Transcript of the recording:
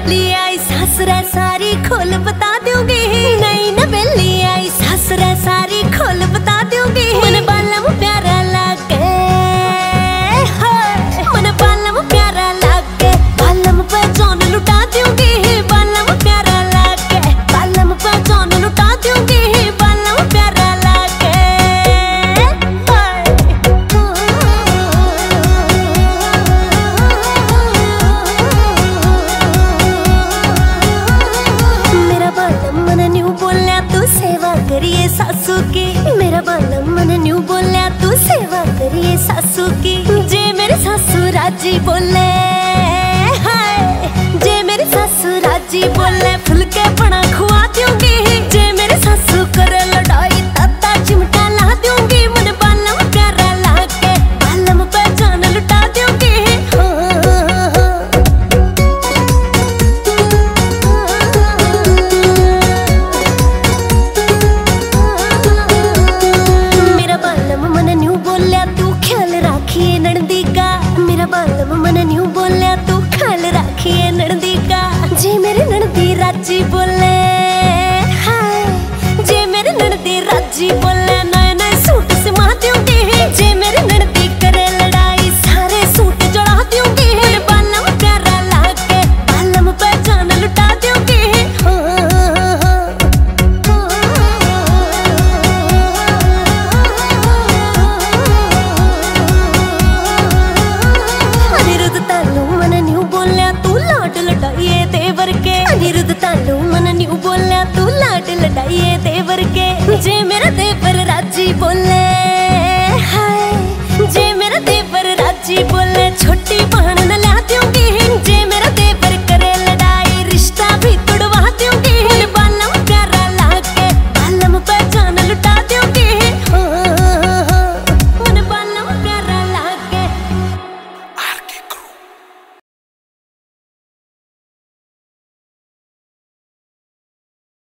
बेली आई सासुरा सारी खोल बता दूंगी। नहीं न बेली आई सासुरा सारी खोल बता दूंगी। मन बालम प्यारा लागे, मन बालम प्यारा लागे, बालम पे जान लुटा दूंगी। बालम प्यारा लागे, बालम पे जान लुटा दूंगी। बालम प्यारा लागे, मेरा बालम मन न्यू बोलिया तू सेवा करिए सासू की। मेरा बालम मन न्यू बोलिया तू सेवा करिए सासू की। जे मेरे सासू राजी बोले, हाय जे मेरे सासू राजी बोले फुलके बना खुआ दूंगी। जे मेरे सासू करे लड़ाई ताता चिमटा ला दूंगी। मन बालम प्यारा लागे, बालम पे जान लुटा दूंगी। मेरा बालम मन न्यू बोलिया तू ख्याल राखिए ननदी का। मेरा बालम मन न्यू बोलिया तू ख्याल राखिए ननदी का। जे मेरे ननदी राजी बोले, हाय जे मेरे ननदी राजी बोले नए नए सूट सिमा दूंगी। जे मेरे ननदी करे लड़ाई सारे सूट जड़ा दूंगी। मेरे बालम प्यारा लागे, बालम पे जान लुटा दूंगी। अनिरुद्ध तालू मन न्यू बोलिया तू लाड लड़ाइए देवर के। अनिरुद्ध तालू मन न्यू बोलिया तू लाड लड़ाइए देवर के। जे मेरा देवर राजी बोले, हाय जे मेरा देवर राजी बोले छोटी बहन